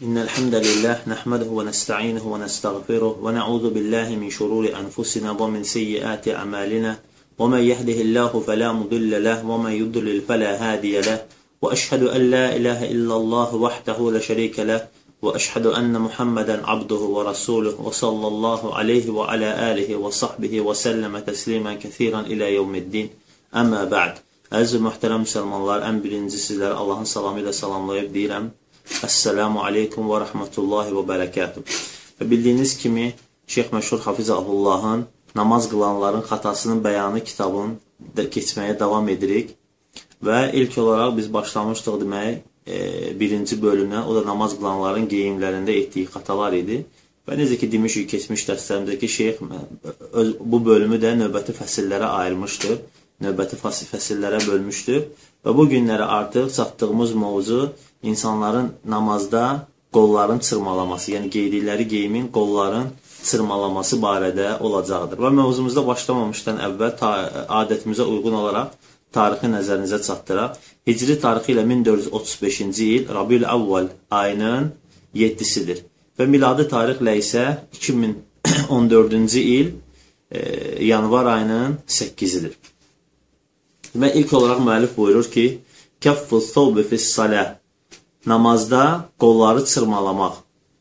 إن الحمد لله نحمده ونستعينه ونستغفره ونعوذ بالله من شرور أنفسنا ومن سيئات أعمالنا ومن يهده الله فلا مضل له ومن يضلل فلا هادي له وأشهد أن لا إله إلا الله وحده لا شريك له وأشهد أن محمدا عبده ورسوله وصلى الله عليه وعلى آله وصحبه وسلم تسليما كثيرا إلى يوم الدين أما بعد. Əziz və möhtərəm müsəlmanlar, ən birinci sizləri Allahın salamı ilə salamlayıb deyirəm. Əssəlamu aleykum və rəhmətullahi və bərəkatuhu. Və bildiyiniz kimi, Şeyx Məşhur Hafizahullahın namaz qılanların xatasının bəyanı kitabını keçməyə davam edirik. Və ilk olaraq biz başlamışdıq demək birinci bölümdən, o da namaz qılanların geyimlərində etdiyi xatalar idi. Və necə ki demişik keçmiş dərslərimizdə ki, Şeyx bu bölümü də növbəti fəsillərə ayırmışdır. Növbəti fəsillərə bölmüşdür. Və bu günləri artıq çatdığımız mövzu insanların namazda qolların çırmalaması, yəni geydikləri geyimin qolların çırmalaması barədə olacaqdır. Və mövzumuzda başlamamışdan əvvəl adətimizə uyğun olaraq tarixi nəzərinizə çatdıraq. Hicri tarixi ilə 1435-ci il Rabiül Əvvəl ayının 7-sidir. Və miladi tarixlə isə 2014-cü il yanvar ayının 8-idir. Və ilk olaraq müəllif buyurur ki, kəffu thawbi fis-salah, namazda qolları çırmalamaq.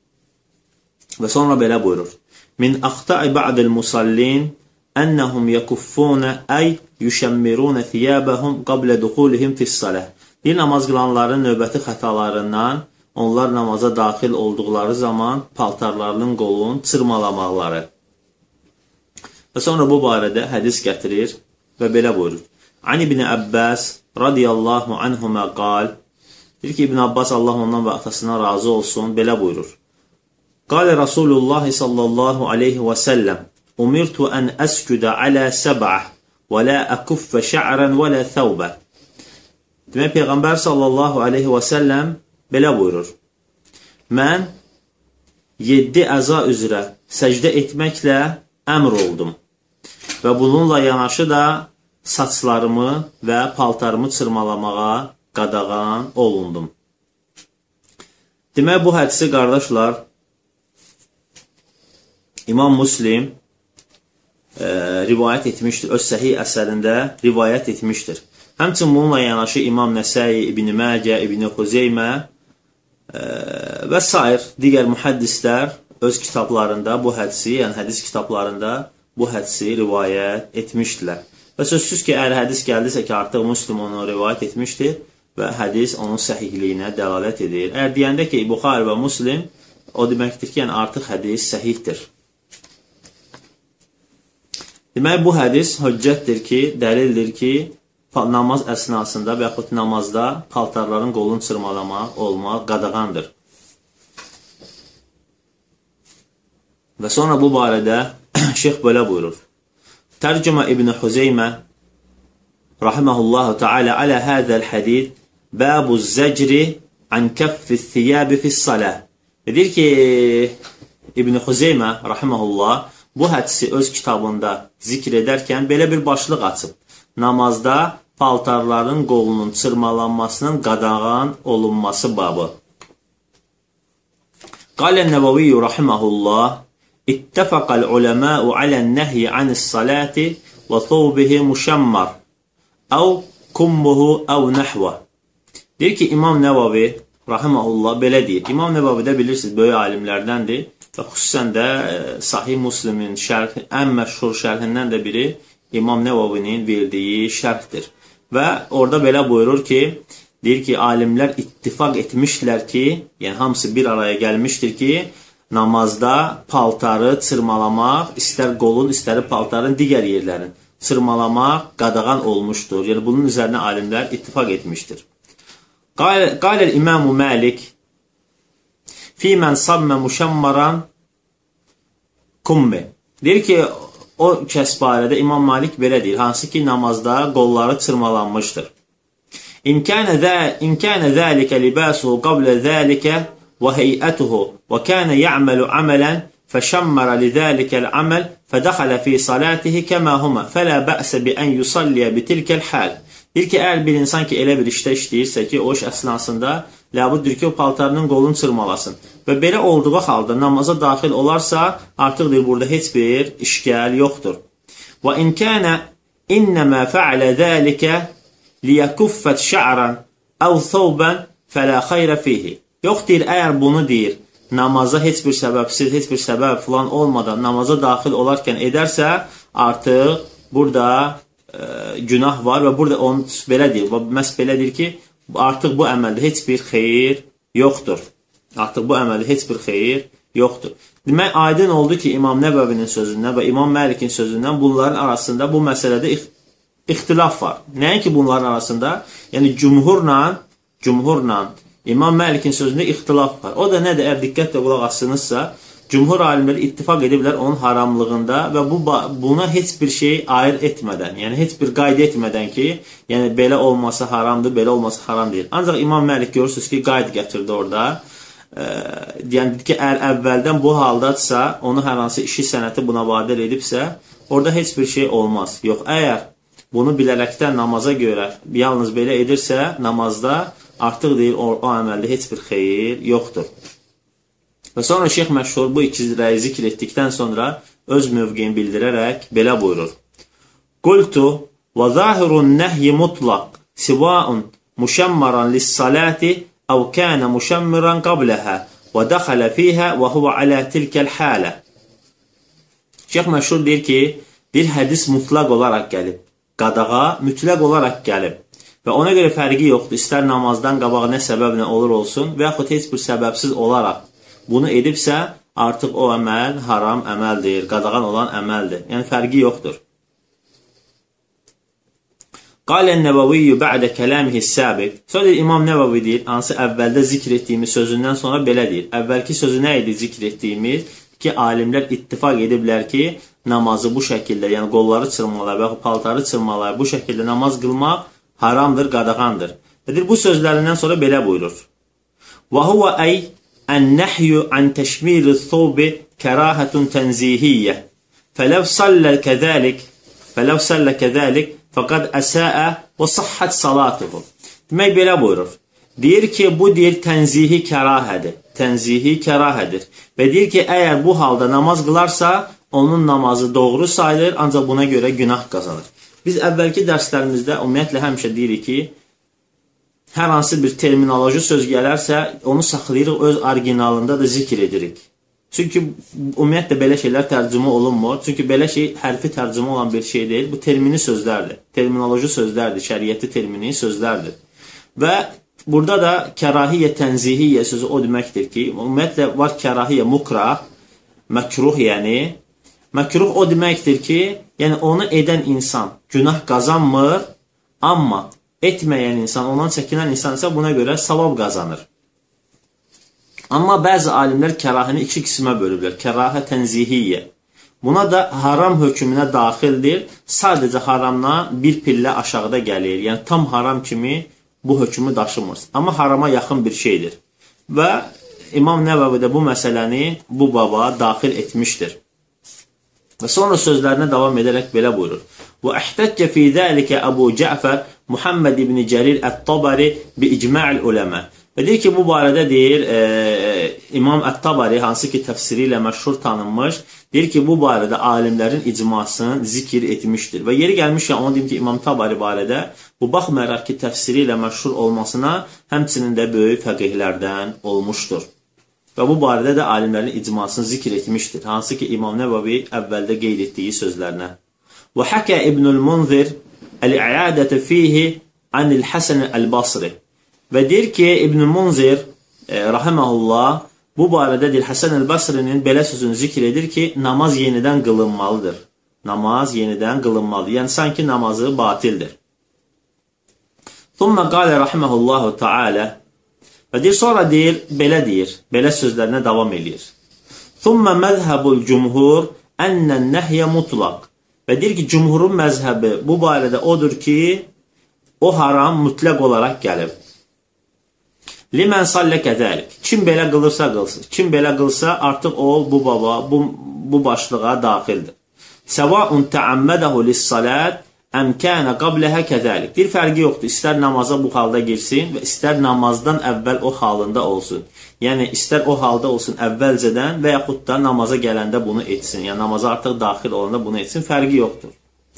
Və sonra belə buyurur. Min axta'i ba'dil musallin ennəhum yekuffuna ay yüşəmmiruna thiyabahum qabla dukhulihim fis-salah. Namaz qılanların növbəti xətalarından onlar namaza daxil olduqları zaman paltarlarının qolunu çırmalamaqları. Və sonra bu barədə hədis gətirir və belə buyurur. An İbn Abbas radiyallahu anhuma qal. Deyir ki, İbn Abbas Allah ondan və atasından razı olsun, belə buyurur. Qalə Rasulullah sallallahu aleyhi və səlləm umirtu ən əsküdə alə səb'ə və lə əkuffə şə'rən və lə thəvbə. Demək, Peyğəmbər sallallahu aleyhi və səlləm belə buyurur. Mən 7 əza üzrə səcdə etməklə əmr oldum və bununla yanaşı da saçlarımı və paltarımı çırmalamağa qadağan olundum. Demək, bu hədisi qardaşlar İmam Müslim rivayət etmişdir. Öz səhih əsərində rivayət etmişdir. Həmçinin bununla yanaşı İmam Nəsai, İbn Məcə, İbn Xuzeymə və s. digər mühəddislər öz kitablarında bu hədisi, yəni hədis kitablarında bu hədisi rivayət etmişdilər. Və sözsüz ki, əgər hədis gəldisə ki, artıq Müslim onu rivayət etmişdir və hədis onun səhihliyinə dəlalət edir. Əgər deyəndə ki, Buxari və Müslim, o deməkdir ki, yəni artıq hədis səhihdir. Demək, bu hədis höccətdir ki, dəlildir ki, namaz əsnasında və yaxud namazda paltarların qolunu çırmalamaq, olmaq qadağandır. Və sonra bu barədə Şeyx belə buyurur. Tərcümə İbn Xuzeymə rahiməhullahu ta'ala alə hədəl hədid bəbu zəcri an kəffi thiyəbi fis-salah. Deyir ki, İbn Xuzeymə rahiməhullah bu hədisi öz kitabında zikr edərkən belə bir başlıq açıb. Namazda paltarların qolunun çırmalanmasının qadağan olunması babı. Qalən Nəvaviyyu rahiməhullah İttəfəqəl uləməu alən-nəhyi anis-salati və thawbihi muşammar əv kummuhu əv nəhvə. Deyir ki, İmam Nəvavi rahiməhullah belə deyir. İmam Nəvavi də bilirsiniz, böyük alimlərdəndir və xüsusən də Sahih Müslimin ən məşhur şərhindən də biri İmam Nəvavinin verdiyi şərhdir. Və orada belə buyurur ki, deyir ki, alimlər ittifaq etmişlər ki, yəni hamısı bir araya gəlmişdir ki, namazda paltarı çırmalamaq, istər qolun, istər paltarın digər yerlərin çırmalamaq qadağan olmuşdur. Yəni, bunun üzərinə alimlər ittifaq etmişdir. Qaləl İmam-ı Məlik fi mən sammə muşammaran kummi. Deyir ki, o kəs barədə İmam Malik belə deyir, hansı ki, namazda qolları çırmalanmışdır. İmkənə zəlikə libasuhu qablə zəlikə وهيئته وكان يعمل عملا فشمر لذلك العمل فدخل في صلاته كما هما فلا بأس بأن يصلي بتلك الحال. Deyir ki, əgər bir insan ki, elə bir işdə işləyirsə ki, o iş əsnasında ləbuddur ki, o paltarının qolunu çırmalasın. Və belə olduğu halda namaza daxil olarsa, artıq deyir, burada heç bir işgəl yoxdur. Və in kənə innəmə fəalə zəlikə liyəkuffət şə'ran əv thawban fələ xayrə fihi. Yox, deyir, əgər bunu deyir, namaza heç bir səbəbsiz, heç bir səbəb filan olmadan namaza daxil olarkən edərsə, artıq burada günah var və burada onu belə deyir. Məhz belə deyir ki, artıq bu əməldə heç bir xeyir yoxdur. Artıq bu əməldə heç bir xeyir yoxdur. Demək, aydın oldu ki, İmam Nəvəvinin sözündən və İmam Məlikin sözündən bunların arasında bu məsələdə ixtilaf var. Nəinki bunların arasında? Yəni, cümhurla İmam Məlikin sözündə ixtilaf var. O da nədir? Əgər diqqətlə qulaq asınızsa, cümhur alimləri ittifaq ediblər onun haramlığında və buna heç bir şey ayır etmədən, yəni heç bir qayda etmədən ki, yəni belə olması haramdır, belə olması haram deyil. Ancaq İmam Məlik görürsünüz ki, qayda gətirdi orada. Yəni ki, əgər əvvəldən bu haldadsa, onu hər hansı işi sənəti buna vadar edibsə, orada heç bir şey olmaz. Yox, əgər bunu bilərəkdən namaza görə yalnız belə edirsə, namazda artıq deyir, o əməldə heç bir xeyir yoxdur. Və sonra şeyx məşhur bu iki rəyi zikr etdikdən sonra öz mövqeyini bildirərək belə buyurur. Qultu və zahirun nəhyi mutlaq sivaun müşəmməran lissalati əv kənə müşəmməran qabləhə və dəxələ fiyhə və huvə alə tilkəl hələ. Şeyx məşhur deyir ki, bir hədis mutlaq olaraq gəlib, qadağa mütləq olaraq gəlib. Və ona görə fərqi yoxdur, istər namazdan qabaq nə səbəblə olur olsun və yaxud heç bir səbəbsiz olaraq bunu edibsə, artıq o əməl haram əməldir, qadağan olan əməldir. Yəni, fərqi yoxdur. Qalən Nəvəviyyü bə'də kələmihi səbiq. Sonra deyir, İmam Nəvəvi deyir, hansı əvvəldə zikr etdiyimiz sözündən sonra belə deyir. Əvvəlki sözü nə idi zikr etdiyimiz? Ki, alimlər ittifaq ediblər ki, namazı bu şəkildə, yəni qolları çırmalar və paltarı çırmalar, bu şəkildə namaz qılmaq haramdır, qadağandır. Deyir, bu sözlərindən sonra belə buyurur. Və huvə əy النحي عن تشمير الثوب كراهة تنزيهية فلو صلى كذلك فقد أساء وصحت صلاته. Demək belə buyurur. Deyir ki, bu deyir tənzihi kərahədir. Tənzihi kərahədir. Və deyir ki, əgər bu halda namaz qılarsa, onun namazı doğru sayılır, ancaq buna görə günah qazanır. Biz əvvəlki dərslərimizdə ümumiyyətlə həmişə deyirik ki, hər hansı bir terminoloji söz gələrsə, onu saxlayırıq, öz orijinalında da zikr edirik. Çünki ümumiyyətlə belə şeylər tərcümə olunmur. Çünki belə şey hərfi tərcümə olan bir şey deyil. Bu termini sözlərdir. Terminoloji sözlərdir. Şəriəti termini sözlərdir. Və burada da kərahiyyə, tənzihiyyə sözü o deməkdir ki, ümumiyyətlə var kərahiyyə, mukrah, məkruh yəni. Məkruh o deməkdir ki, yəni onu edən insan günah qazanmır, amma etməyən insan, ondan çəkinən insan isə buna görə savab qazanır. Amma bəzi alimlər kərahəni iki qismə bölüblər. Kərahə tənzihiyyə. Buna da haram hökmünə daxildir. Sadəcə haramdan bir pillə aşağıda gəlir. Yəni tam haram kimi bu hökmü daşımır. Amma harama yaxın bir şeydir. Və İmam Nəvəvi də bu məsələni bu baba daxil etmişdir. Və sonra sözlərinə davam edərək belə buyurur. Və əhtəccə fi zəlikə Əbu Cəfər Muhammed ibn Cərir Ət-Tabari bi icma'il uləmə. Və deyir ki, bu barədə deyir, İmam Ət-Tabari, hansı ki təfsiri ilə məşhur tanınmış, deyir ki, bu barədə alimlərin icmasını zikr etmişdir. Və yeri gəlmişkən, onu deyim ki, İmam Tabari barədə bu baxmayaraq ki, təfsiri ilə məşhur olmasına, həmçinin də böyük fəqihlərdən olmuşdur. Və bu barədə də alimlərin icmasını zikr etmişdir. Hansı ki, İmam Nəvəvi əvvəldə qeyd etdiyi sözlərinə. Və həkə İbnül Munzir əl-i'adətə fihi anil Həsən əl-Basri. Və deyir ki, İbn-i Munzir, rahiməhullah, bu barədə deyir, Həsən əl-Basrinin belə sözünü zikr edir ki, namaz yenidən qılınmalıdır. Namaz yenidən qılınmalıdır. Yəni, sanki namazı batildir. Thumma qalə rahiməhullahu ta'alə. Və deyir, sonra deyir, belə sözlərinə davam edir. Thumma məzhəbul cümhur ənnən nəhyə mutlaq. Və deyir ki, cümhurun məzhəbi bu barədə odur ki, o haram mütləq olaraq gəlib. Limən sallə kədəlik. Kim belə qılırsa qılsın. Kim belə qılsa, artıq o, bu baba, bu başlığa daxildir. Səvaun təəmmədəhu lissalət əmkənə qabləhə kəzəlik. Bir fərqi yoxdur. İstər namaza bu halda girsin və istər namazdan əvvəl o halında olsun. Yəni, istər o halda olsun əvvəlcədən və yaxud da namaza gələndə bunu etsin. Yəni, namaza artıq daxil olanda bunu etsin. Fərqi yoxdur.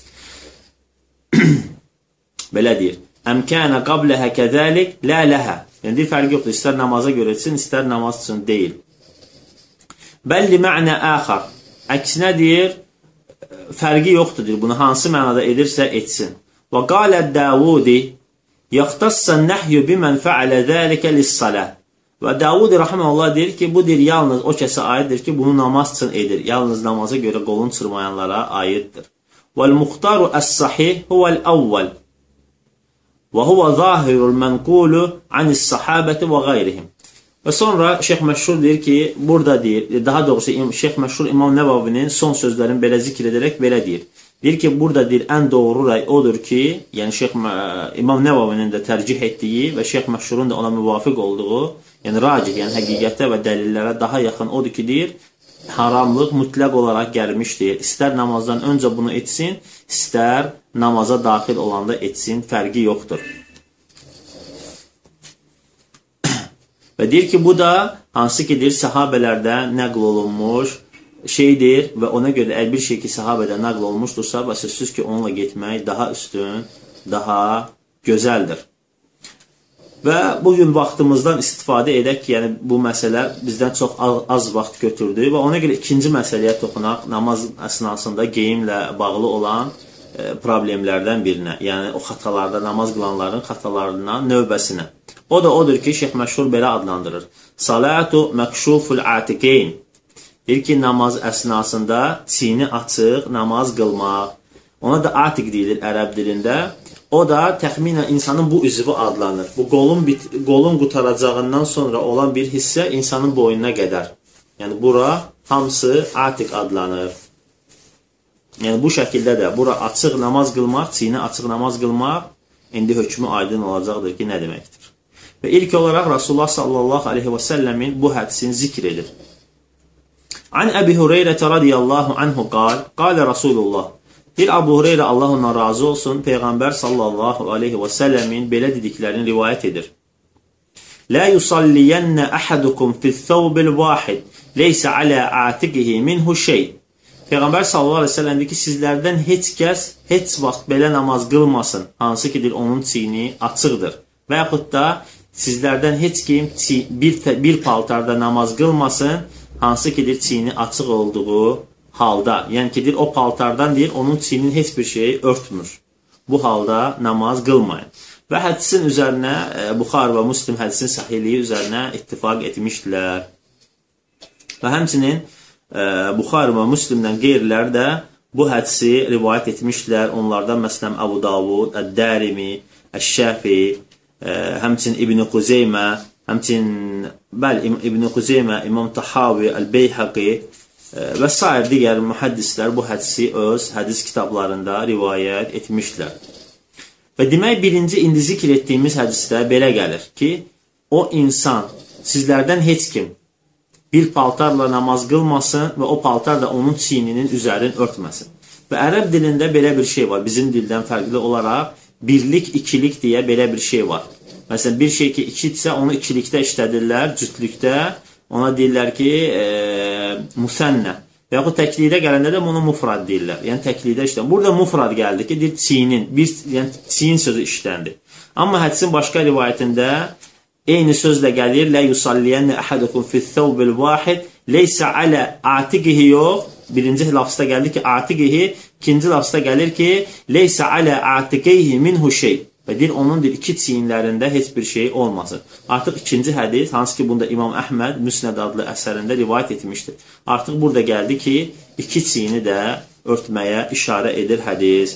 Belə deyir. Əmkənə qabləhə kəzəlik, lə ləhə. Yəni, bir fərqi yoxdur. İstər namaza görə etsin, istər namaz üçün deyil. Bəlli mə'nə əxar. Əksinə deyir, fərqi yoxdur, deyir. Bunu hansı mənada edirsə etsin. Və qalə Davudi, yaxtassan nəhyü bimən fəalə zəlikə lissalə. Və Davudi rahmanullah deyir ki, bu deyir, yalnız o kəsə aiddir ki, bunu namaz üçün edir. Yalnız namaza görə qolun çırmayanlara aiddir. Vəl-muxtaru əs-sahih huvəl-əvvəl. Və huvə zahirul mənqulu anis-sahabəti və qayrihim. Və sonra Şeyx Məşhur deyir ki, burada deyir, daha doğrusu Şeyx Məşhur İmam Nəvavinin son sözlərini belə zikr edərək belə deyir. Deyir ki, burada deyir, ən doğru rəy odur ki, yəni İmam Nəvavinin də tərcih etdiyi və Şeyx Məşhurun da ona müvafiq olduğu, yəni racih, yəni həqiqətə və dəlillərə daha yaxın odur ki, deyir, haramlıq mütləq olaraq gəlmişdir. İstər namazdan öncə bunu etsin, istər namaza daxil olanda etsin, fərqi yoxdur. Və deyir ki, bu da hansı ki, deyir, səhabələrdə nəql olunmuş şeydir və ona görə əgər bir şey ki, səhabədə nəql olmuşdursa və sözsüz ki, onunla getmək daha üstün, daha gözəldir. Və bugün vaxtımızdan istifadə edək ki, yəni bu məsələ bizdən çox az vaxt götürdü və ona görə ikinci məsələyə toxunaq, namaz əsnasında geyimlə bağlı olan problemlərdən birinə, yəni o xatalarda, namaz qılanların xatalarından növbəsinə. O da odur ki, Şeyx Məşhur belə adlandırır. Salatu məkşuful atiqeyn. Deyir ki, namaz əsnasında çiyini açıq namaz qılmaq. Ona da atiq deyilir ərəb dilində. O da təxminən insanın bu üzvü adlanır. Bu qolun qutaracağından sonra olan bir hissə insanın boynuna qədər. Yəni, bura hamısı atiq adlanır. Yəni, bu şəkildə də bura açıq namaz qılmaq, çiyini açıq namaz qılmaq indi hökmü aydın olacaqdır ki, nə deməkdir. Və ilk olaraq Rasulullah sallallahu aleyhi və səlləmin bu hədisini zikr edir. An Əbi Hüreyrətə radiyallahu anhu qalə Rasulullah. Bir Abu Hüreyrə Allah ondan razı olsun, Peyğəmbər sallallahu aleyhi və səlləmin belə dediklərini rivayət edir. Lə yusalliyənnə əhədukum fi'th-thawbil vahid, leysə alə atiqihi minhu şey. Peyğəmbər sallallahu aleyhi və səlləm deyir ki, sizlərdən heç kəs, heç vaxt belə namaz qılmasın, hansı ki, onun çiyini açıqdır. Və yaxud da sizlərdən heç kim bir paltarda namaz qılmasın, hansı ki, çiyini açıq olduğu halda. Yəni ki, o paltardan deyir, onun çiyinin heç bir şeyi örtmür. Bu halda namaz qılmayın. Və hədisin üzərinə, Buxari və Müslim hədisin sahihliyi üzərinə ittifaq etmişdilər. Və həmçinin Buxari və Müslimdən qeyrilər də bu hədisi rivayət etmişdilər. Onlardan məsələn Əbu Davud, Əd-Dərimi, Əş-Şəfi, həmçinin İbn-i Xuzeymə, həmçinin İbn-i Xuzeymə, İmam Tahavi, Əl-Beyhaqi və s. digər mühəddislər bu hədisi öz hədis kitablarında rivayət etmişdilər. Və demək, birinci indi zikr etdiyimiz hədisdə belə gəlir ki, o insan, sizlərdən heç kim bir paltarla namaz qılmasın və o paltar da onun çiyninin üzərini örtməsin. Və ərəb dilində belə bir şey var, bizim dildən fərqli olaraq birlik, ikilik deyə belə bir şey var. Məsələn, bir şey ki, ikidirsə, onu ikilikdə işlədirlər, cütlükdə. Ona deyirlər ki, müsənnə. Və yaxud təklikdə gələndə də onu mufrad deyirlər. Yəni, təklikdə işlənir. Burada mufrad gəldi ki, deyir, çiyinin, yəni çiyin sözü işləndi. Amma hədisin başqa rivayətində eyni sözlə gəlir, lə yusalliyənnə əhədukum fi'th-thawbil vahid, leysə alə atiqihi yox. Birinci lafızda gəldi ki, atiqihi, ikinci lafızda gəlir ki, leysə alə atiqihi minhu şey. Və deyir, onun iki çiyinlərində heç bir şey olmasın. Artıq ikinci hədis, hansı ki, bunda İmam Əhməd Müsnəd adlı əsərində rivayət etmişdir. Artıq burada gəldi ki, iki çiyini də örtməyə işarə edir hədis.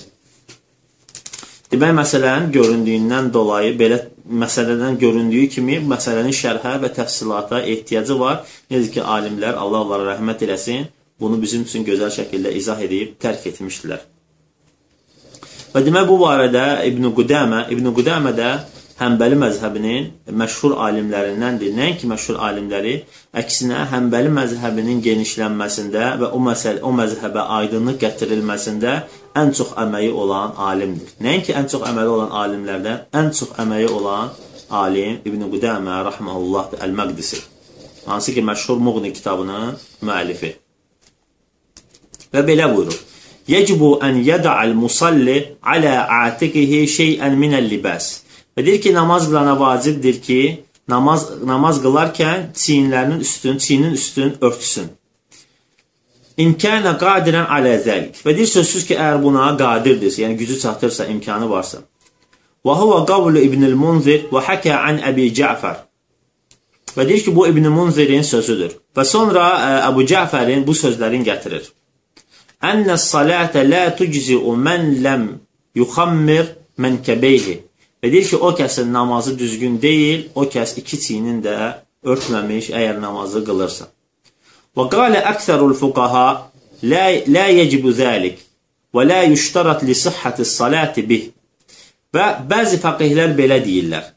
Demək, məsələnin göründüyündən dolayı, belə məsələdən göründüyü kimi, məsələnin şərhə və təfsilata ehtiyacı var. Necə ki, alimlər, Allah onlara rəhmət eləsin, bunu bizim üçün gözəl şəkildə izah edib tərk etmişdilər. Və demək, bu barədə İbn-i Qudəmə də Həmbəli məzhəbinin məşhur alimlərindəndir. Nəinki məşhur alimləri, əksinə Həmbəli məzhəbinin genişlənməsində və o məzhəbə aydınlıq gətirilməsində ən çox əməyi olan alimdir. Nəinki ən çox əməyi olan alimlərdən, ən çox əməyi olan alim İbn Qudamə rahmehullahdır, Əl-Məqdisi. Hansı ki, məşhur Muğni kitabının müəllifi. Və belə buyurur. Yəcibu ən yəda'al musalli alə atiqihi şeyən minəl libas. Və deyir ki, namaz qılana vacibdir ki, namaz qılarkən çiyinin üstün örtsün. İmkənə qadirən alə zəlik. Və deyir, sözsüz ki, əgər buna qadirdirsə, yəni gücü çatırsa, imkanı varsa. Və huvə qavlu İbn-i Munzir və həkə ən Əbi Cəfər. Və deyir ki, bu İbn-i Munzirin sözüdür. Və sonra Əbu Cəfərin bu sözlərini gətirir. Ənəs salətə lə tujzi'u mən ləm yuxammir mənkəbeyhi. Və deyir ki, o kəsin namazı düzgün deyil, o kəs iki çiyinin də örtməmiş əgər namazı qılırsa. Və qalə əksərul fuqaha lə yəcibu zəlik və lə yüştarat li sihhətis saləti bih. Və bəzi fəqihlər belə deyirlər.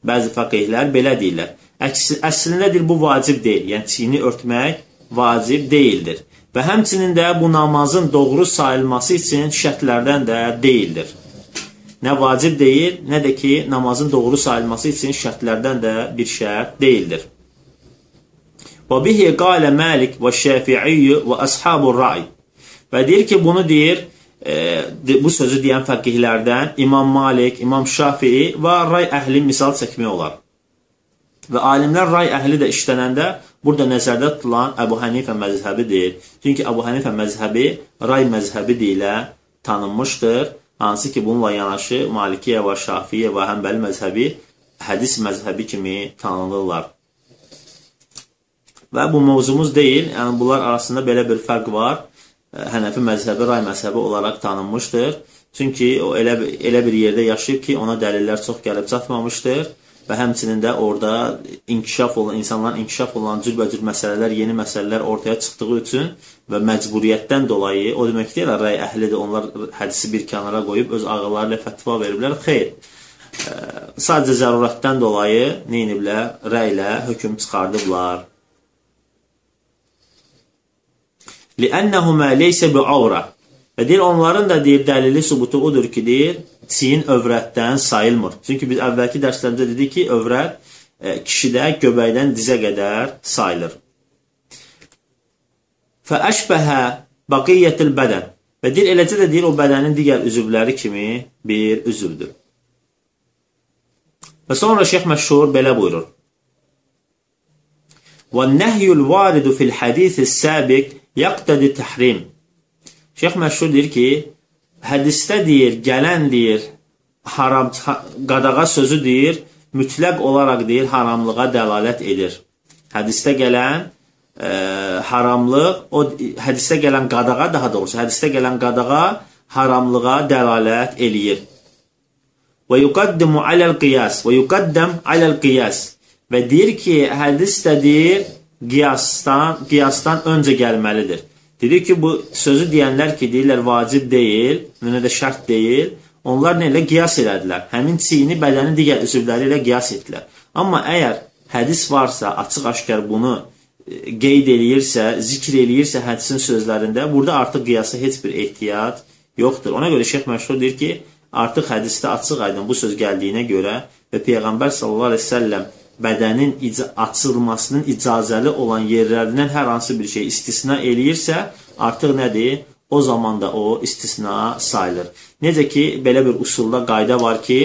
Əslində deyir, bu vacib deyil. Yəni, çiyini örtmək vacib deyildir. Və həmçinin də bu namazın doğru sayılması üçün şərtlərdən də deyildir. Nə vacib deyil, nə də ki, namazın doğru sayılması üçün şərtlərdən də bir şərt deyildir. Və bihi qalə Məlik və Şəfi'iyyə və əshabur rəy. Və deyir ki, bunu deyir, bu sözü deyən fəqihlərdən İmam Malik, İmam Şafii və ray əhli misal çəkmək olar. Və alimlər ray əhli də işlənəndə burada nəzərdə tutulan Əbu Hənifə məzhəbidir. Çünki Əbu Hənifə məzhəbi ray məzhəbi deyilə tanınmışdır. Hansı ki, bununla yanaşı Malikiyyə və Şafiyyə və Həmbəli məzhəbi hədis məzhəbi kimi tanınırlar. Və bu mövzumuz deyil, yəni bunlar arasında belə bir fərq var. Hənəfi məzhəbi ray məzhəbi olaraq tanınmışdır. Çünki o elə bir yerdə yaşayıb ki, ona dəlillər çox gəlib çatmamışdır. Və həmçinin də orada insanların inkişaf olan cürbəcür məsələlər, yeni məsələlər ortaya çıxdığı üçün və məcburiyyətdən dolayı, o demək deyil, rəy əhlidir, onlar hədisi bir kənara qoyub öz ağılları ilə fətva veriblər. Xeyr, sadəcə zərurətdən dolayı neyiniblər? Rəylə hökm çıxardıblar. لِأَنَّهُمَا لَيْسَ بِعَوْرَةٍ. Və deyir, onların da deyir, dəlili sübutu odur ki, deyir, çiyin övrətdən sayılmır. Çünki biz əvvəlki dərslərimizdə dedik ki, övrət kişidə göbəkdən dizə qədər sayılır. فَأَشْبَهَ بَقِيَّةِ الْبَدَنِ. Və deyir, eləcə də deyir, o bədənin digər üzvləri kimi bir üzvdür. Və sonra Şeyx Məşhur belə buyurur. وَالنَّهْيُ الْوَارِدُ فِي الْحَدِيثِ السَّابِقِ يَقْتَدِ تَحْرِيمِ. Şeyx Məşhur deyir ki, hədisdə deyir, gələn deyir, qadağa sözü deyir, mütləq olaraq deyir, haramlığa dəlalət edir. Hədisdə gələn haramlıq, o hədisdə gələn qadağa, daha doğrusu, hədisdə gələn qadağa haramlığa dəlalət eləyir. Və yuqaddimu aləl qiyas, və yuqaddəm aləl qiyas. Və deyir ki, hədisdə deyir, qiyasdan öncə gəlməlidir. Dedik ki, bu sözü deyənlər ki, deyirlər vacib deyil, nə də şərt deyil, onlar nə ilə qiyas elədilər. Həmin çiyini bədənin digər üzvləri ilə qiyas etdilər. Amma əgər hədis varsa, açıq-aşkar bunu qeyd eləyirsə, zikr eləyirsə hədisin sözlərində, burada artıq qiyasa heç bir ehtiyac yoxdur. Ona görə Şeyx Məşhur deyir ki, artıq hədisdə açıq-aydın bu söz gəldiyinə görə və Peyğəmbər sallallahu əleyhi və səlləm bədənin açılmasının icazəli olan yerlərindən hər hansı bir şey istisna eləyirsə, artıq nədir? O zaman da o istisna sayılır. Necə ki, belə bir usulda qayda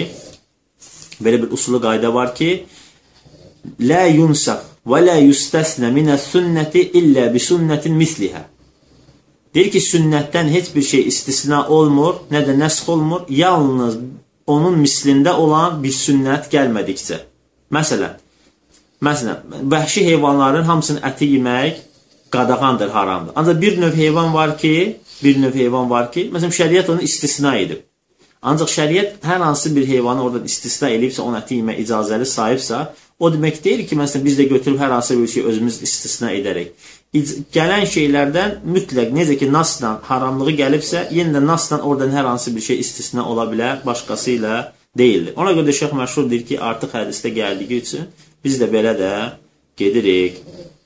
var ki, lə yunsaq və lə yustəsnə minə sünnəti illə bi sünnətin mislihə. Deyir ki, sünnətdən heç bir şey istisna olmur, nə də nəsx olmur, yalnız onun mislində olan bir sünnət gəlmədikcə. Məsələn, vəhşi heyvanların hamısının əti yemək qadağandır, haramdır. Ancaq bir növ heyvan var ki, məsələn, şəriət onu istisna edib. Ancaq şəriət hər hansı bir heyvanı oradan istisna edibsə, onun əti yemək icazəli sahibsə, o demək deyil ki, məsələn, biz də götürüb hər hansı bir şey özümüz istisna edərək. Gələn şeylərdən mütləq, necə ki, nasla haramlığı gəlibsə, yenə də nasla oradan hər hansı bir şey istisna ola bilər, başqası ilə deyildir. Ona görə də Şeyx Məşhur deyir ki, artıq hədisdə gəldiyi üçün biz də belə də gedirik.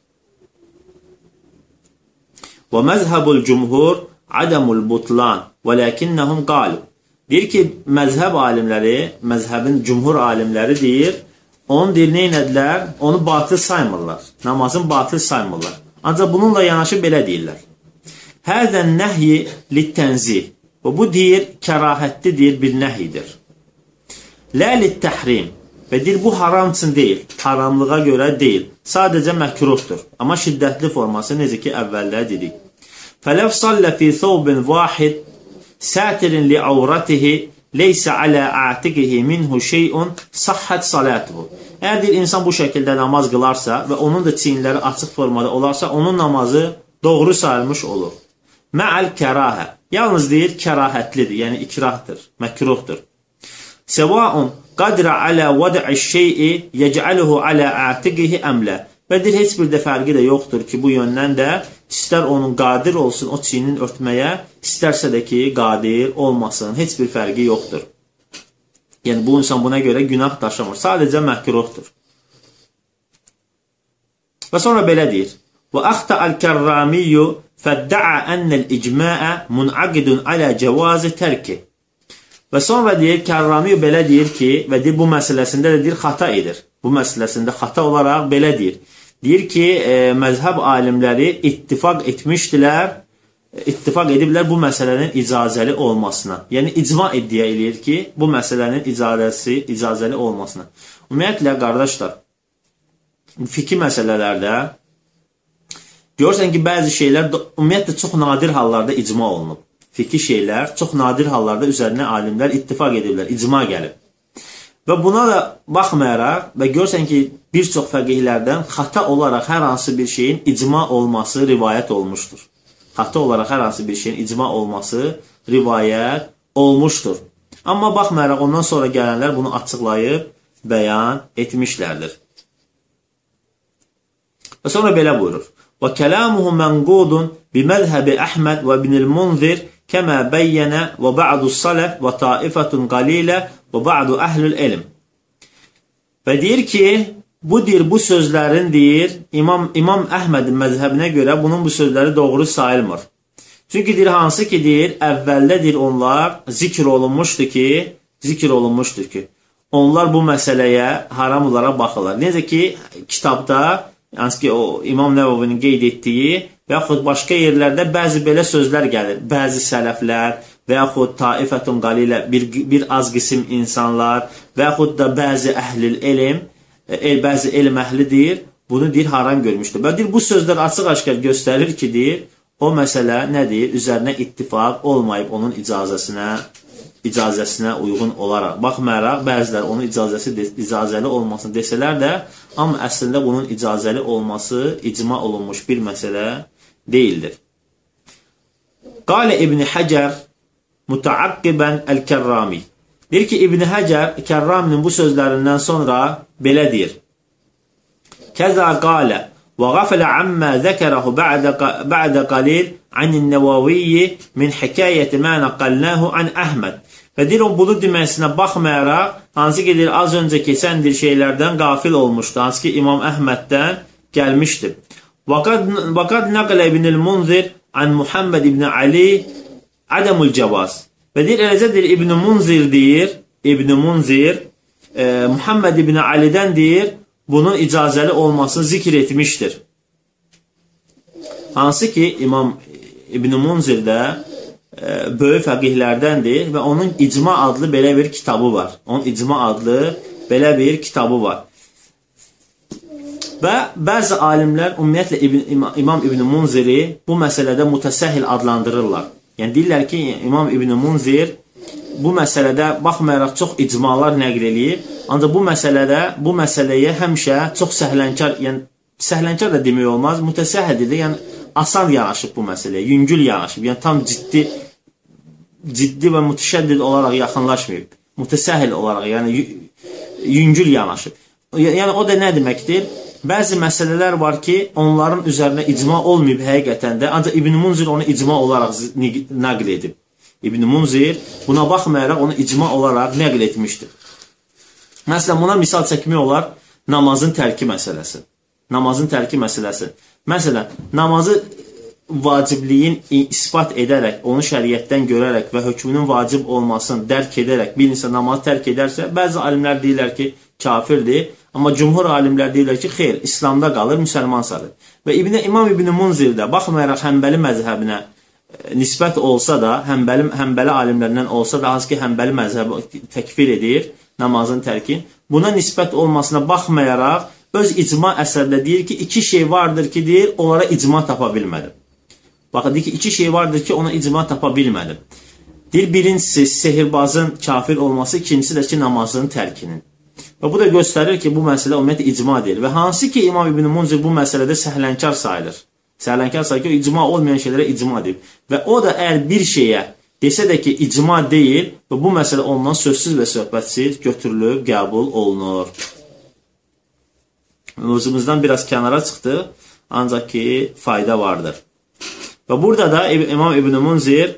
Və məzhəbul cumhur adamul butlan və ləkinnəhum qalu. Deyir ki, məzhəb alimləri, məzhəbin cumhur alimləri deyir, onu deyir, neynədilər? Onu batıl saymırlar. Namazın batıl saymırlar. Ancaq bununla yanaşı belə deyirlər. Həzən nəhyi littənzih. Və bu deyir, kərahətlidir, bir nəhyidir. Lə littəhrim. Və deyir, bu haram üçün deyil, haramlığa görə deyil. Sadəcə məkruhdur. Amma şiddətli forması necə ki, əvvəldə dedik. Fələv sallə fi thawbin vahid sətirin li avratihi leysə alə atiqihi minhu şeyun sahhət salatuhu. Əgər deyir, insan bu şəkildə namaz qılarsa və onun da çiyinləri açıq formada olarsa, onun namazı doğru sayılmış olur. Mə'əl kərahə. Yalnız deyir, kərahətlidir, yəni ikrahdır, məkruhdur. Səvaun qadra alə vəd'i şey'i yec'aluhu alə atiqihi əmlə. Və deyir, heç bir də fərqi də yoxdur ki, bu yöndən də istər onun qadir olsun o çiyinin örtməyə, istərsə də ki, qadir olmasın, heç bir fərqi yoxdur. Yəni, bu insan buna görə günah daşımır, sadəcə məkruhdur. Və sonra belə deyir, və əxtəəl kərramiyyü fəddəə ənəl icməə munaqidun alə cəvazi tərki. Və sonra deyir, Kərrami belə deyir ki, və deyir, bu məsələsində də deyir, xata edir. Bu məsələsində xata olaraq belə deyir. Deyir ki, məzhəb alimləri ittifaq etmişdilər, ittifaq ediblər bu məsələnin icazəli olmasına. Yəni, icma iddia edir ki, bu məsələnin icazəli olmasına. Ümumiyyətlə, qardaşlar, fiki məsələlərdə görürsən ki, bəzi şeylər ümumiyyətlə çox nadir hallarda icma olunub. Fiki şeylər çox nadir hallarda üzərinə alimlər ittifaq ediblər, icma gəlib. Və buna da baxmayaraq və görürsən ki, bir çox fəqihlərdən xata olaraq hər hansı bir şeyin icma olması rivayət olmuşdur. Xata olaraq hər hansı bir şeyin icma olması rivayət olmuşdur. Amma baxmayaraq ondan sonra gələnlər bunu açıqlayıb bəyan etmişlərdir. Və sonra belə buyurur. Və kələmuhu mənqudun biməzhəbi Əhməd və ibnil Munzir kəmə bəyyənə və ba'du salaf və taifətun qalilə və ba'du əhlül elm. Və deyir ki, bu sözlərin deyir, İmam Əhmədin məzhəbinə görə bunun bu sözləri doğru sayılmır. Çünki deyir, hansı ki deyir, əvvəldə deyir, onlar zikr olunmuşdur ki, onlar bu məsələyə haram olaraq baxırlar. Necə ki, kitabda, hansı ki, o İmam Nəvavinin qeyd etdiyi və yaxud başqa yerlərdə bəzi belə sözlər gəlir. Bəzi sələflər və yaxud taifətun qalilə bir az qism insanlar və yaxud da bəzi əhlil elm, bəzi elm əhli deyir, bunu deyir, haram görmüşdür. Və deyir, bu sözlər açıq-aşkar göstərir ki, deyir, o məsələ nədir? Üzərinə ittifaq olmayıb onun icazəsinə uyğun olaraq. Baxmayaraq, bəzilər onun icazəli olmasını desələr də, amma əslində bunun icazəli olması icma olunmuş bir məsələ deyildir. Qalə İbn Həcər mütəaqqibən əl-Kərrami. Deyir ki, İbn Həcər Kərraminin bu sözlərindən sonra belə deyir. Kəzə qalə və qafələ əmmə zəkərəhu bə'də qalil anin nəvaviyyi min hikayəti mə nəqəlnəhu an Əhməd. Və deyir, o bunu deməsinə baxmayaraq, hansı ki, deyir, az öncə keçəndir şeylərdən qafil olmuşdur, hansı ki, İmam Əhməddən gəlmişdir. Vaqad nəqlə ibn-i Munzir an Muhammed ibn Ali adamul cavaz. Və deyir, eləcə deyir, İbn-i Munzir deyir, Muhammed ibn Ali'dən deyir, bunun icazəli olmasını zikr etmişdir. Hansı ki, İmam İbn-i Munzir də böyük fəqihlərdəndir və onun İcma adlı belə bir kitabı var. Onun İcma adlı belə bir kitabı var. Və bəzi alimlər ümumiyyətlə İmam İbn Munziri bu məsələdə mütəsəhhil adlandırırlar. Yəni deyirlər ki, İmam İbn Munzir bu məsələdə baxmayaraq çox icmalar nəql eləyib, ancaq bu məsələyə həmişə çox səhlənkar, yəni səhlənkar da demək olmaz, mütəsəhhildir, yəni asan yanaşıb bu məsələyə, yüngül yanaşıb, yəni tam ciddi və mütəşəddid olaraq yaxınlaşmayıb, mütəsəhhil olaraq, yəni yüngül yanaşıb. Yəni o da nə deməkdir? Bəzi məsələlər var ki, onların üzərinə icma olmayıb həqiqətən də, ancaq İbn Munzir onu icma olaraq nəql edib. İbn Munzir buna baxmayaraq onu icma olaraq nəql etmişdir. Məsələn, buna misal çəkmək olar namazın tərki məsələsi. Namazın tərki məsələsi. Məsələn, namazı vacibliyin ispat edərək, onu şəriətdən görərək və hökmünün vacib olmasını dərk edərək bir insan namazı tərk edərsə, bəzi alimlər deyirlər ki, kafirdir. Amma cümhur alimlər deyirlər ki, xeyr, İslamda qalır, müsəlman sayılır. Və İmam İbn Munzir də baxmayaraq Həmbəli məzhəbinə nisbət olsa da, Həmbəli alimlərindən olsa da, hansı ki, Həmbəli məzhəbi təkfir edir namazın tərkin. Buna nisbət olmasına baxmayaraq, öz icma əsərdə deyir ki, iki şey vardır ki, deyir, onlara icma tapa bilmədim. Baxın, deyir ki, iki şey vardır ki, ona icma tapa bilmədim. Deyir, birincisi sehirbazın kafir olması, ikincisi də ki, namazın tərkinin. Və bu da göstərir ki, bu məsələ ümumiyyətlə icma deyil. Və hansı ki, İmam İbn Munzir bu məsələdə səhlənkar sayılır. Səhlənkar sayılır ki, o icma olmayan şeylərə icma deyil. Və o da əgər bir şeyə desə də ki, icma deyil və bu məsələ ondan sözsüz və söhbətsiz götürülüb, qəbul olunur. Mövzumuzdan biraz kənara çıxdı, ancaq ki, fayda vardır. Və burada da İmam İbn Munzir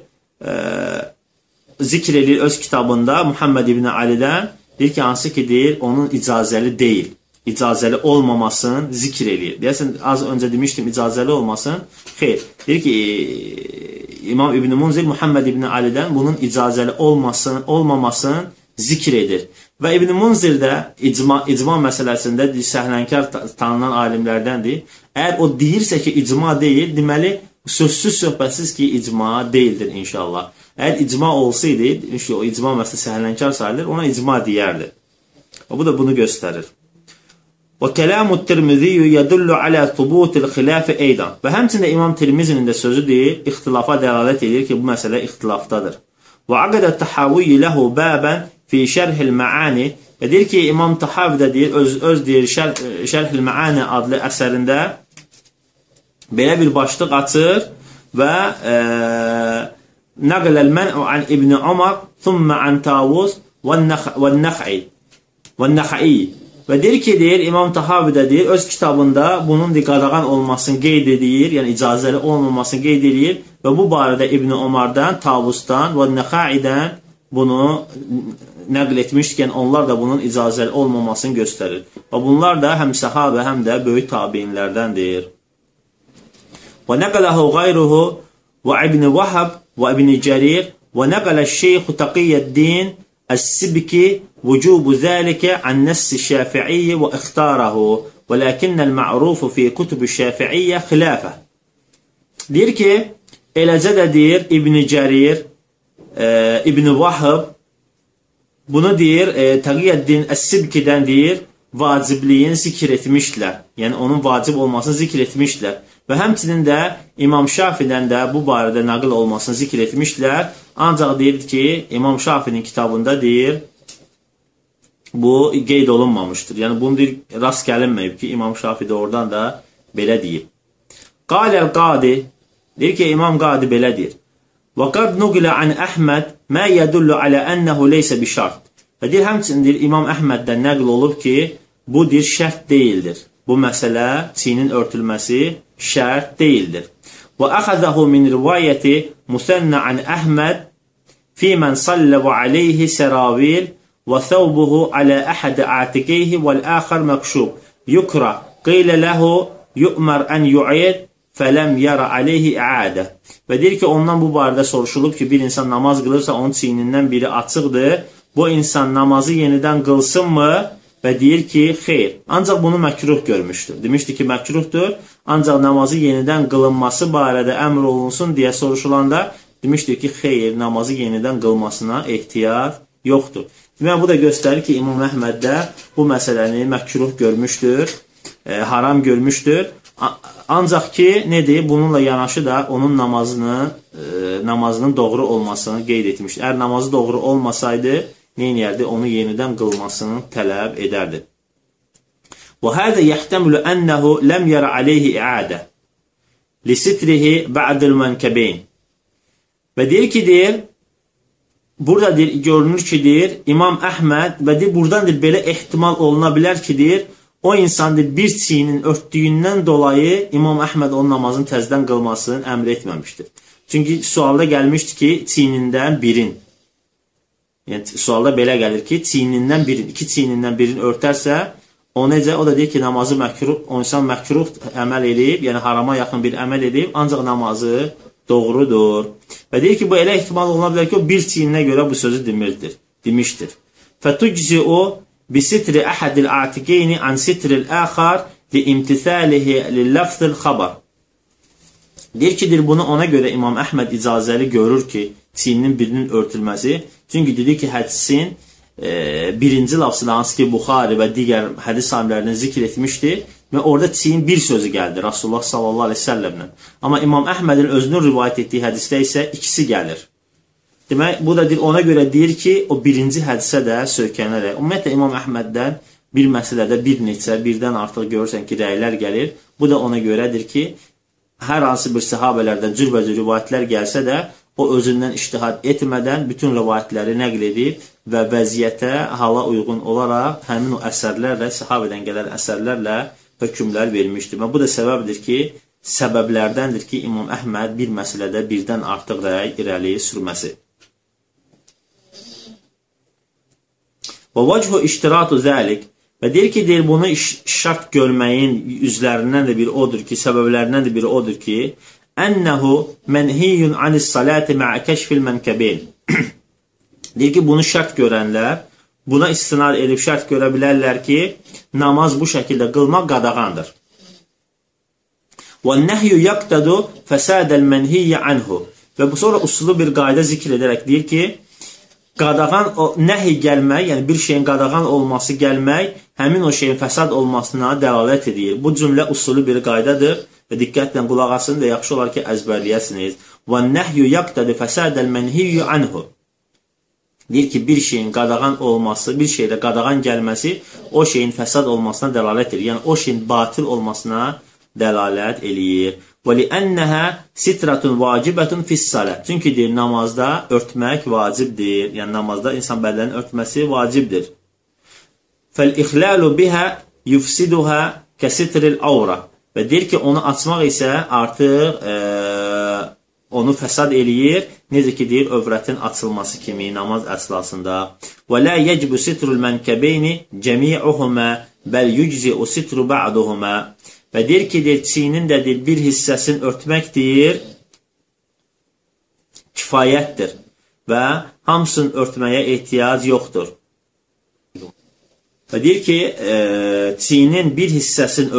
zikr edir öz kitabında Muhammed İbn Ali'dən, deyir ki, hansı ki, deyir, onun icazəli deyil. İcazəli olmamasını zikr edir. Deyəsən, az öncə demişdim, icazəli olmasın. Xeyr, deyir ki, İmam İbn Munzir Muhammed İbn Ali'dən bunun icazəli olmamasını zikr edir. Və İbn Munzir də icma məsələsində səhlənkar tanınan alimlərdəndir. Əgər o deyirsə ki, icma deyil, deməli, sözsüz söhbətsiz ki, icma deyildir inşallah. Əgər icma olsaydı, o icma məsələ səhlənkar sayılır, ona icma deyərdi. Bu da bunu göstərir. Və kəlamu Tirmiziyyu yədullu alə thubutil xilafi eydan. Və həmçində İmam Tirmizinin də sözü deyil, ixtilafa dəlalət edir ki, bu məsələ ixtilafdadır. Və aqədə təhaviyyi ləhu bəbən fi şərhil məani. Və deyir ki, İmam Tahavi də deyir, öz deyir, şərhil məani adlı əsərində belə bir başlıq açır və نقل المنع عن ابن عمر ثم عن طاووس والنخعي və deyir ki, deyir, İmam Tahavi də deyir, öz kitabında bunun qadağan olmasını qeyd edir, yəni icazəli olmamasını qeyd edir və bu barədə İbn Umardan, Tavusdan və Nəxaidən bunu nəql etmişkən, onlar da bunun icazəli olmamasını göstərir. Və bunlar da həm səhabə, həm də böyük tabiinlərdəndir. Və nəqələhu qayruhu və İbn Vahab وابن جرير ونقل الشيخ تقي الدين السبكي وجوب ذلك عن نص الشافعي واختاره ولكن المعروف في كتب الشافعية خلافه. Deyir ki, eləcə də deyir İbn Cərir, İbn Vahab bunu deyir Taqiyəddin Əs-Sibkidən deyir vacibliyin zikr etmişlər. Yəni onun vacib olmasını zikr etmişlər. Və həmçinin də İmam Şafidən də bu barədə naqil olmasını zikr etmişlər. Ancaq deyir ki, İmam Şafinin kitabında deyir, bu qeyd olunmamışdır. Yəni bunu deyir, rast gəlinməyib ki, İmam Şafi də oradan da belə deyib. Qaləl Qadi, deyir ki, İmam Qadi belə deyir. Və qad nuqilə an Əhməd mə yədullu alə ənəhu leysə bi şart. Və deyir, həmçinin deyir, İmam Əhməddən nəql olub ki, bu deyir, şərt deyildir. Bu məsələ, çiyinin örtülməsi şərt deyildir. Və əxəzəhu min rivayəti musənnə an Əhməd fi mən salləvə aleyhi səravil və thəvbuhu alə əhədə atiqeyhi vəl-əxər məqşub. Yukra qeylə ləhu yu'mər ən yu'id fələm yərə aleyhi i'adə. Və deyir ki, ondan bu barədə soruşulub ki, bir insan namaz qılırsa, onun çiynindən biri açıqdır. Bu insan namazı yenidən qılsınmı? Və deyir ki, xeyr. Ancaq bunu məkruh görmüşdür. Demişdi ki, məkruhdur. Ancaq namazı yenidən qılınması barədə əmr olunsun deyə soruşulanda demişdir ki, xeyr, namazı yenidən qılmasına ehtiyac yoxdur. Demək, bu da göstərir ki, İmam Əhməd də bu məsələni məkruh görmüşdür, haram görmüşdür. Ancaq ki, nedir? Bununla yanaşı da onun namazının doğru olmasını qeyd etmişdir. Əgər namazı doğru olmasaydı, neyniyərdi? Onu yenidən qılmasını tələb edərdi. Və hədə yəhtəmülü ənəhu ləm yərə aleyhi i'adə lisitrihi ba'dil mənkəbeyn. Və deyir ki, deyir, burada deyir, görünür ki, deyir, İmam Əhməd və deyir, buradan deyir, belə ehtimal oluna bilər ki, deyir, o insan deyir, bir çiyinin örtdüyündən dolayı İmam Əhməd onun namazın təzdən qılmasını əmr etməmişdir. Çünki sualda gəlmişdi ki, çiynindən birin. Yəni, sualda belə gəlir ki, çiynindən birin, iki çiynindən birini örtərsə, o necə? O da deyir ki, namazı məkruh, o insan məkruh əməl edib, yəni harama yaxın bir əməl edib, ancaq namazı doğrudur. Və deyir ki, bu elə ehtimal oluna bilər ki, o bir çiyninə görə bu sözü demişdir. فَتُجْزِئُ بِسِتْرِ أَحَدِ الْعَاتِقَيْنِ عَنْ سِتْرِ الْآخَرِ لِإِمْتِثَالِهِ لِلَّفْظِ الْخَبَرِ. Deyir ki, bunu ona görə İmam Əhməd icazəli görür ki, çiyninin birinin örtülməsi. Çünki dedi ki, hədisin birinci lafzında hansı ki, Buxari və digər hədis sahiblərindən zikr etmişdir və orada çiyin bir sözü gəldi Rasulullah sallallahu aleyhi ve sellemlə. Amma İmam Əhmədin özünün rivayət etdiyi hədisdə isə ikisi gəlir. Demək, bu da ona görə deyir ki, o birinci hədisə də söykənərək. Ümumiyyətlə, İmam Əhməddən bir məsələdə bir neçə, birdən artıq görürsən ki, rəylər gəlir. Bu da ona görədir ki, hər hansı bir səhabələrdən cürbəcür rivayətlər gəlsə də, o özündən iştihad etmədən bütün rivayətləri nəql edib və vəziyyətə, hala uyğun olaraq həmin o əsərlərlə, səhabədən gələn əsərlərlə hökmlər vermişdir. Və bu da səbəbdir ki, səbəblərdəndir ki, İmam Əhməd bir məsələdə birdən artıq rəy irəli sürməsi. Və vəchu iştiratu zəlik və deyir ki, bunu şart görməyin üzlərindən də biri odur ki, səbəblərindən də biri odur ki, ənəhu mənhiyyun anis salati mə'ə kəşfil mənkəbeyn. Deyir ki, bunu şart görənlər, buna istinad edib şart görə bilərlər ki, namaz bu şəkildə qılmaq qadağandır. Və nəhyü yaqtadu fəsədəl mənhiyyə anhu. Və bu sonra usulu bir qayda zikr edərək deyir ki, qadağan, nəhi gəlmək, yəni bir şeyin qadağan olması gəlmək, həmin o şeyin fəsad olmasına dəlalət edir. Bu cümlə usulü bir qaydadır və diqqətlə qulaq asın və yaxşı olar ki, əzbərləyəsiniz. Və nəhyü yaqtadu fəsədəl mənhiyyə anhu. Deyir ki, bir şeyin qadağan olması, bir şeydə qadağan gəlməsi o şeyin fəsad olmasına dəlalət edir. Yəni, o şeyin batil olmasına dəlalət eləyir. Və li'ənnəhə sitratun vacibətun fis-salat. Çünki deyir, namazda örtmək vacibdir. Yəni, namazda insan bədənin örtməsi vacibdir. Fəl-ixlalu bihə yufsiduhə kəsitril avra. Və deyir ki, onu açmaq isə artıq onu fəsad eləyir. Necə ki, deyir, övrətin açılması kimi namaz əslasında. Və lə yəcibu sitrul mənkəbeyni cəmi'uhumə bəl yüczi'u sitru ba'duhumə. Və deyir ki, çiyinin də bir hissəsini örtmək deyir, kifayətdir və hamısını örtməyə ehtiyac yoxdur. Və deyir ki, çiyinin bir hissəsini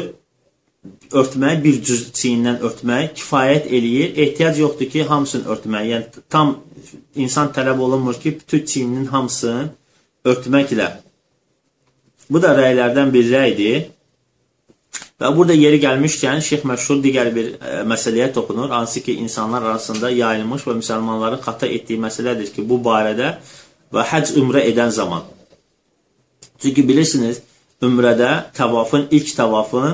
örtmək, bir cüz çiyindən örtmək kifayət eləyir, ehtiyac yoxdur ki, hamısını örtmək. Yəni, tam insan tələb olunmur ki, bütün çiyinin hamısını örtməklə. Bu da rəylərdən bir rəydir. Və burada yeri gəlmişkən, Şeyx Məşhur digər bir məsələyə toxunur, hansı ki, insanlar arasında yayılmış və müsəlmanların xata etdiyi məsələdir ki, bu barədə və həc ümrə edən zaman. Çünki bilirsiniz, ümrədə ilk tavaf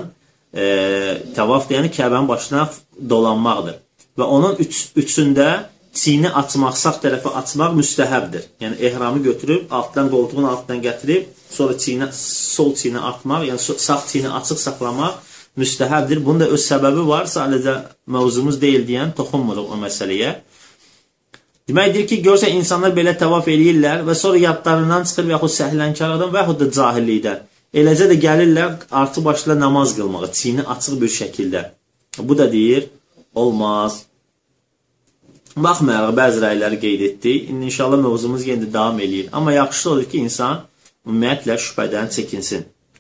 yəni Kəbənin başına dolanmaqdır. Və onun üçündə çiyini açmaq, sağ tərəfi açmaq müstəhəbdir. Yəni, ehramı götürüb, qoltuğun altından gətirib, sonra sol çiyini atmaq, yəni sağ çiyini açıq saxlamaq müstəhəbdir. Bunun da öz səbəbi var, sadəcə mövzumuz deyil deyən toxunmuruq o məsələyə. Deməkdir ki, görsən insanlar belə tavaf eləyirlər və sonra yadlarından çıxır və yaxud səhlənkarlardan və yaxud da cahillikdən. Eləcə də gəlirlər, artıq başlayırlar namaz qılmağa, çiyini açıq bir şəkildə. Bu da deyir, olmaz. Baxmayaraq, bəzi rəyləri qeyd etdik. İndi inşallah mövzumuz yenə davam eləyir. Amma yaxşı olur ki, insan ümumiyyətlə şübhədən çəkinsin.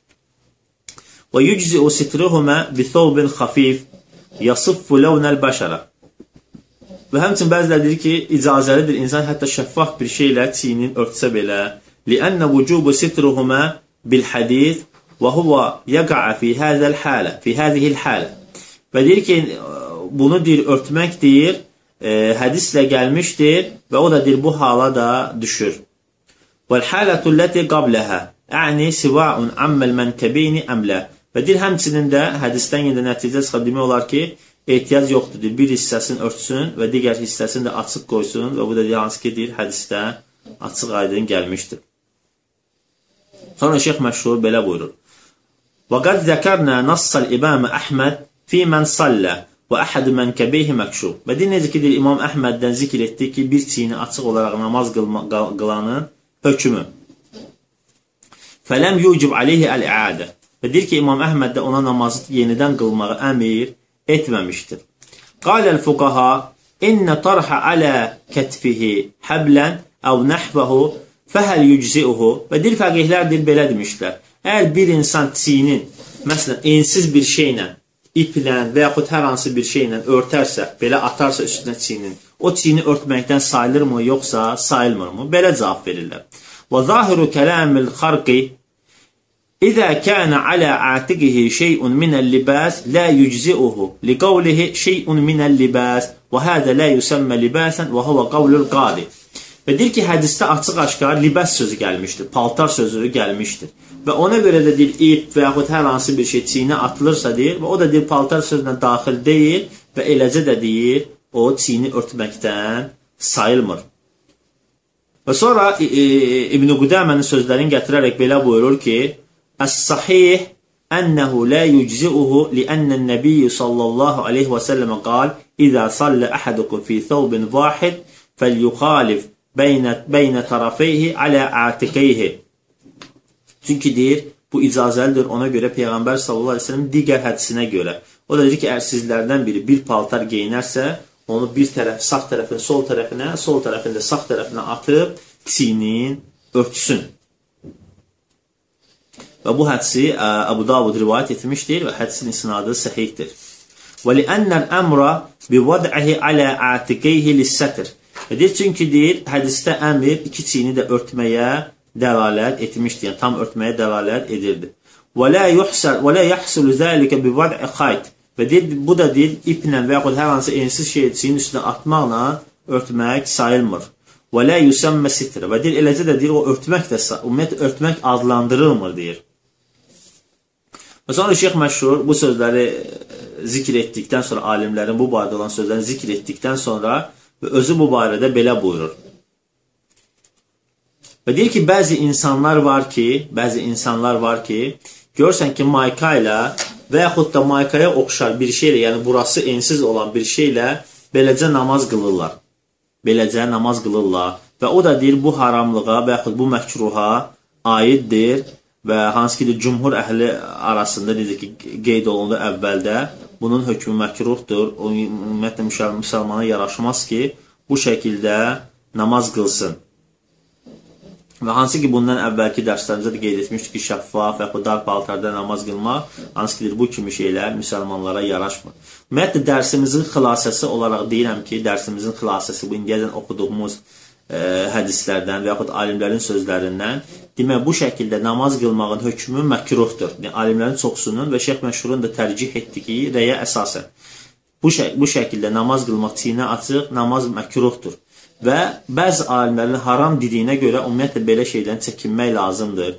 Və yüczi'u sitruhumə bithawbin xafif yasiffu ləvnəl bəşərə. Və həmçin bəzilər deyir ki, icazəlidir insan hətta şəffaf bir şeylə çiyinin örtsə belə. Li'ənnə vücubu sitruhumə bil-hədith və huvə yəqa'a fi həzihil hələ. Və deyir ki, bunu deyir, örtmək deyir, hədislə gəlmişdir və o da deyir, bu hala da düşür. وَالْحَالَةُ الَّتِي قَبْلَهَا اَعْنِ سِوَاءٌ عَمَّ الْمَنْكَبَيْنِ əmlə. Və deyir, həmçinin də hədisdən yenə nəticə çıxıb demək olar ki, ehtiyac yoxdur, deyir, bir hissəsini örtsün və digər hissəsini də açıq qoysun və bu da deyir, hansı ki, deyir, hədisdə açıq aydın gəlmişdir. Sonra Şeyx Məşhur belə buyurur. وَقَدْ ذَكَرْنَا نَصَّ الْإِمَامِ أَحْمَدْ فِي مَنْ صَلَّى və əhədu mənkəbeyhi məkşub. Və deyir, necə ki, deyir, İmam Əhməddən zikr etdi ki, bir çiyini açıq olaraq namaz qılanın hökmü. Fələm yucib aleyhi əl-i'adə. Və deyir ki, İmam Əhməd də ona namazı yenidən qılmağı əmir etməmişdir. Qaləl fuqaha, İnnə tarhə alə kətfihi həblən əv nəhvəhu fəhəl yücziuhu. Və deyir, fəqihlər deyir, belə demişlər. Əgər bir insan çiyinin, məsələn, ensiz bir şeylə, iplə və yaxud hər hansı bir şeylə örtərsə, belə atarsa üstünə çiyinin, o çiyini örtməkdən sayılırmı, yoxsa sayılmırmı? Belə cavab verirlər. Və zahiru kələmil xarqi İzə kənə alə atiqihi şeyun minəl libas la yücziuhu li qavlihi şeyun minəl libas və hədə la yüsəmmə libasən və huvə qavlul qadi. Və deyir ki, hədisdə açıq-aşkar libas sözü gəlmişdir, paltar sözü gəlmişdir. Və ona görə də deyir, ip və yaxud hər hansı bir şey çiyinə atılırsa deyir, və o da deyir, paltar sözünə daxil deyil və eləcə də deyir, o çiyini örtməkdən sayılmır. Və sonra İbn-i Qudəmənin sözlərini gətirərək belə buyurur ki, Əs-sahih ənəhu la yücziuhu li'ənnən nəbiyyə sallallahu aleyhi və səlləmə qal İzə sallə əhədukum fi thawbin vahid fəlyuxalif beynə tarafeyhi alə atiqeyhi. Çünki deyir, bu icazəlidir ona görə Peyğəmbər sallallahu aleyhi ve sellem digər hədisinə görə. O da deyir ki, əgər sizlərdən biri bir paltar geyinərsə, onu bir tərəf, sağ tərəfin sol tərəfinə, sol tərəfində sağ tərəfinə atıb çiyinin örtsün. Və bu hədisi Əbu Davud rivayət etmişdir və hədisin isnadı səhihdir. Və li'ənnəl əmra bivəd'ihi alə atiqeyhi lissətr. Və deyir, çünki deyir, hədisdə əmr iki çiyini də örtməyə dəlalət etmişdir, yəni tam örtməyə dəlalət edirdi. Və la yahsulu zəlikə bivəd'i xayt. Və deyir, bu da deyir, iplə və yaxud hər hansı ensiz şey çiyinin üstünə atmaqla örtmək sayılmır. Və la yüsəmmə sitrə. Və deyir, eləcə də deyir, o örtmək də, ümumiyyətlə örtmək adlandırılmır, deyir. Və sonra Şeyx Məşhur bu sözləri zikr etdikdən sonra, alimlərin bu barədə olan sözlərini zikr etdikdən sonra və özü bu barədə belə buyurur. Və deyir ki, bəzi insanlar var ki, görürsən ki, mayka ilə və yaxud da maykaya oxşar bir şeylə, yəni burası ensiz olan bir şeylə beləcə namaz qılırlar. Və o da deyir, bu haramlığa və yaxud bu məkruha aiddir və hansı ki, cümhur əhli arasında, necə ki, qeyd olundu əvvəldə, bunun hökmü məkruhdur. O, ümumiyyətlə, müsəlmana yaraşmaz ki, bu şəkildə namaz qılsın. Və hansı ki, bundan əvvəlki dərslərimizdə də qeyd etmişdik ki, şəffaf və yaxud dar paltarda namaz qılmaq, hansı ki, bu kimi şeylər müsəlmanlara yaraşmır. Ümumiyyətlə, dərsimizin xilasəsi olaraq deyirəm ki, dərsimizin xilasəsi bu indiyəcən oxuduğumuz hədislərdən və yaxud alimlərin sözlərindən demək, bu şəkildə namaz qılmağın hökmü məkruhdur. Yəni, alimlərin çoxsunun və Şeyx Məşhurun da tərcih etdiyi rəyə əsasən bu şəkildə namaz qılmaq çiyinə açıq, namaz məkruhdur. Və bəzi alimlərin haram dediyinə görə ümumiyyətlə belə şeydən çəkinmək lazımdır.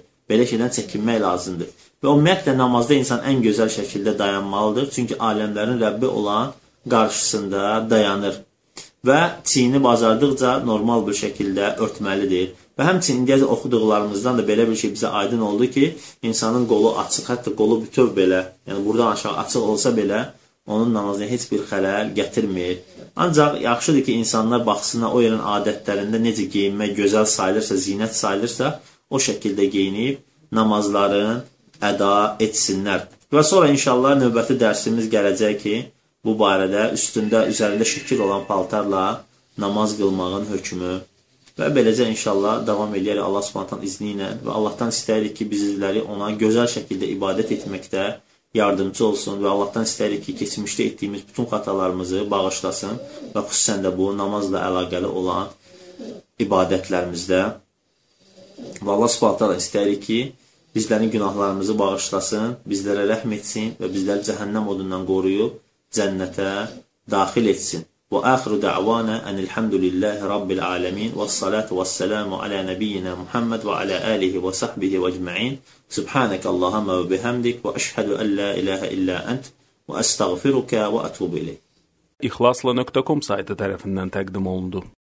Və ümumiyyətlə namazda insan ən gözəl şəkildə dayanmalıdır. Çünki aləmlərin Rəbbi olan qarşısında dayanır. Və çiyini bacardıqca normal bir şəkildə örtməlidir. Və həmçinin indiyəcə oxuduqlarımızdan da belə bir şey bizə aydın oldu ki, insanın qolu açıq, hətta qolu bütöv belə, yəni buradan aşağı açıq olsa belə, onun namazına heç bir xələl gətirmir. Ancaq yaxşıdır ki, insanlar baxsınlar o yerin adətlərində necə geyinmək gözəl sayılırsa, zinət sayılırsa, o şəkildə geyinib namazların əda etsinlər. Və sonra inşallah növbəti dərsimiz gələcək ki, bu barədə üzərində şəkil olan paltarla namaz qılmağın hökmü və beləcə inşallah davam edəyək Allah Subhanahu izni ilə və Allahdan istəyirik ki, bizləri ona gözəl şəkildə ibadət etməkdə yardımcı olsun və Allahdan istəyirik ki, keçmişdə etdiyimiz bütün xatalarımızı bağışlasın və xüsusən də bu namazla əlaqəli olan ibadətlərimizdə və Allah Subhanahu istəyirik ki, bizlərin günahlarımızı bağışlasın, bizlərə rəhm etsin və bizləri cəhənnəm odundan qoruyub cənnətə daxil etsin. Və əxiru da'vana enilhamdülillahi rabbil alemin və salatu və selamu alə nəbiyyina Muhammed və alə alihi və sahbihi və ecma'in. Subhanək Allahumma və bihamdik və əşhədu ən la ilahə illə ənt və əstəğfiruka və ətubu ileyk. İxlasla.com saytı tərəfindən təqdim olundu.